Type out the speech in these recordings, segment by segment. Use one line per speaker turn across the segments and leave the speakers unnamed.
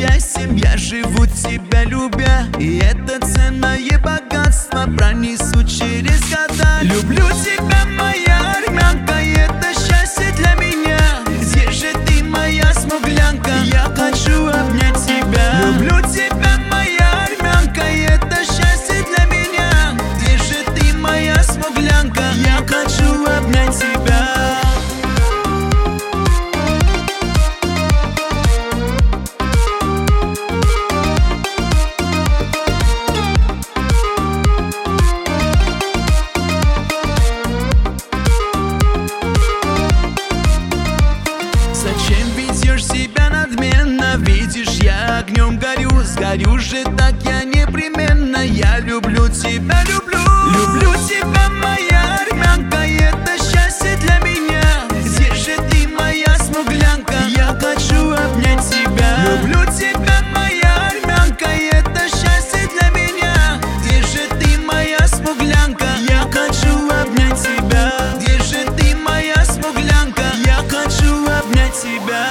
счастьем я живу, тебя любя. И это ценное богатство пронесу через года. Люблю тебя, моя армянка, и это счастье для меня. Где же ты, моя смуглянка? Я хочу обнять тебя. Люблю тебя, моя армянка, и это счастье для меня. Где же ты, моя смуглянка? Я хочу обнять тебя. Зачем ведешь себя надменно? Видишь, я огнем горю. Сгорю же так я непременно. Я люблю тебя, люблю. Люблю тебя, моя армянка, и это счастье для меня. Где же ты, моя смуглянка? Я хочу обнять тебя. Люблю тебя, моя армянка, и это счастье для меня. Где же ты, моя смуглянка? Я хочу обнять тебя. Где же ты, моя смуглянка? Я хочу обнять тебя.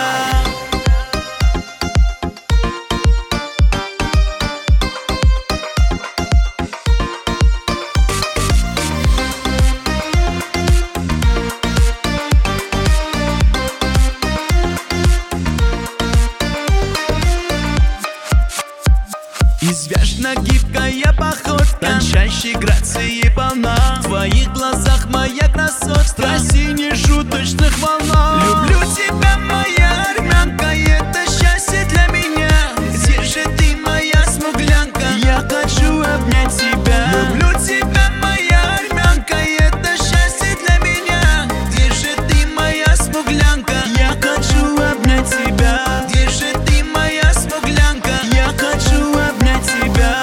Извяжно гибкая походка, тончайшей грацией полна. В твоих глазах моя красотка, страсти нешуточных волна. Люблю тебя, моя армянка, и это счастье для меня. Где же ты, моя смуглянка? Я хочу обнять тебя. Люблю тебя, моя армянка, и это счастье для меня. Где же ты, моя смуглянка? Я хочу обнять тебя. Где же ты, моя смуглянка? Я хочу обнять тебя.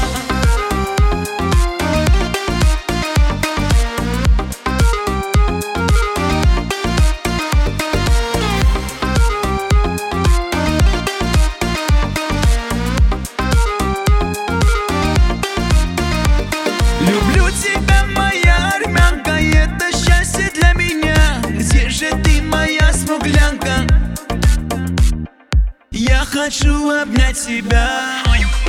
Люблю тебя, моя армянка, и это счастье для меня. Где же ты, моя смуглянка? Я хочу обнять тебя.